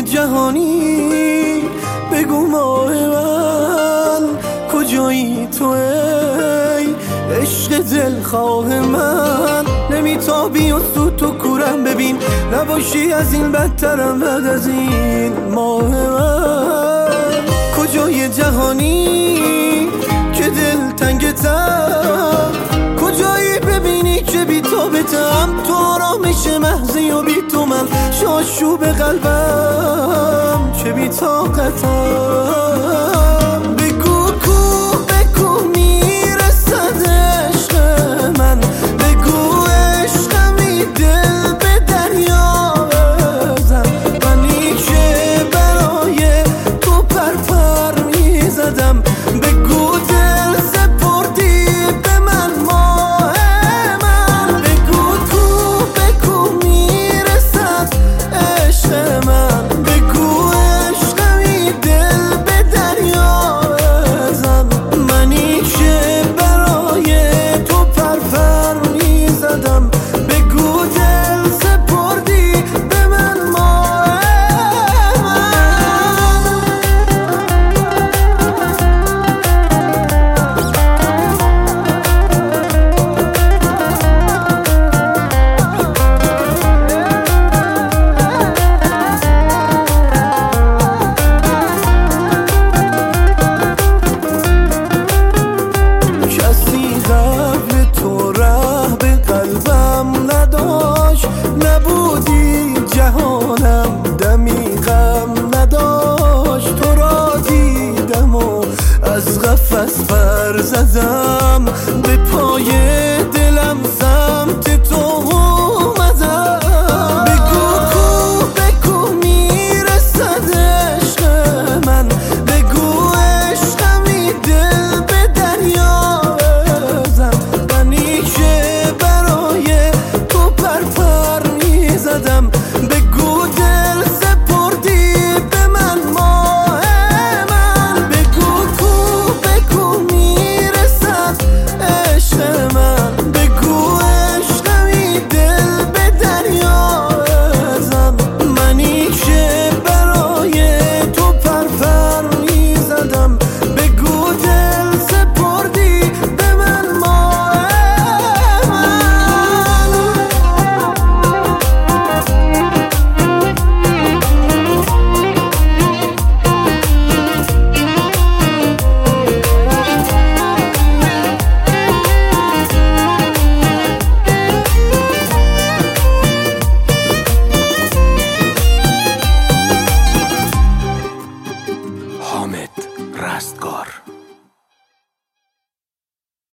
کجای جهانی بگو ماه من کجایی تو ای عشق دلخواه من نمیتابی و تو کورم ببین نباشی از این بدترم بعد از این ماه من کجای جهانی که دل تنگتم کجایی ببینی که بی تو بتم تو آرامش محضی و بی تو من شاشوب قلبم چه بی طاقتم بگو کو بگو میرسد عشق من بگو عشقمی دل به دریا بزن منی که برای تو پر میزدم بگو دل سپردی به من ماه من بگو کو بگو میرسد عشق من بگو عشقمی دل به دریا بزن منی که برای تو پر میزدم بگو دل سپردی به من ماه کسی قبل تو ره به قلبم نداشت نبودی جهانم دمی غم نداشت تو را دیدم و از قفس پر زدم به پای